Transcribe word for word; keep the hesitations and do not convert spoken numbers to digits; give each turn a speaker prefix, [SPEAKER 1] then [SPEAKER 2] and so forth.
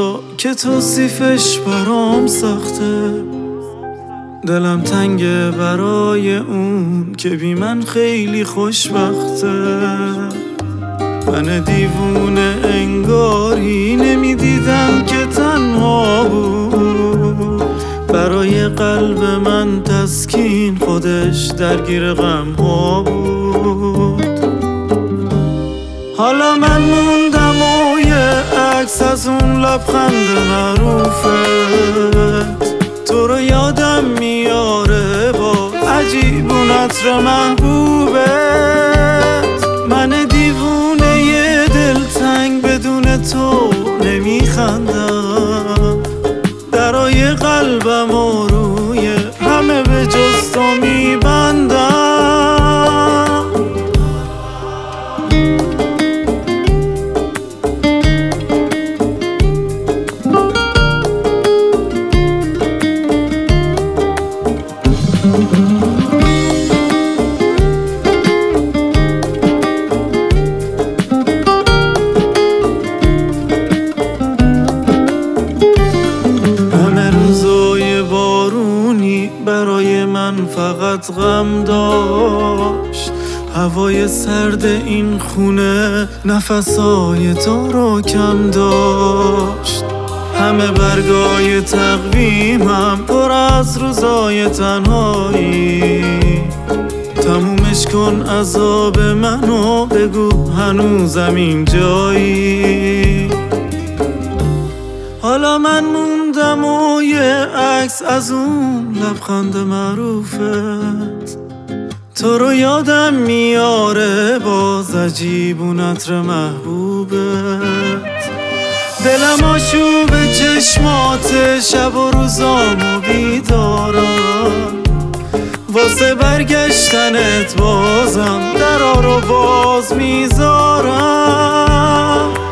[SPEAKER 1] خدا که توصیفش برام سخته. دلم تنگه برای اون که بی من خیلی خوشبخته. من دیوونه انگاری نمیدیدم که تنها بود. برای قلب من تسکین خودش درگیر غم ها بود. حالا من موندم و یه عکس از اون لبخند معروفت. تو رو یادم میاره با عجیب اون عطر محبوبت. من دیوونه یه دلتنگ بدون تو نمیخندم. درای قلبم و روی همه به جز تو میبندم. برای من فقط غم داشت. هوای سرد این خونه نفسای تو رو کم داشت. همه برگای تقویمم پر از روزای تنهایی. تمومش کن عذاب منو بگو هنوزم اینجایی. حالا من موندم و یه عکس از اون لبخند معروفت. تو رو یادم میاره باز عجیب اون عطر محبوبت. دلم آشوب چشمات شب و روزامو بیدارم. واسه برگشتنت بازم درا رو باز میذارم.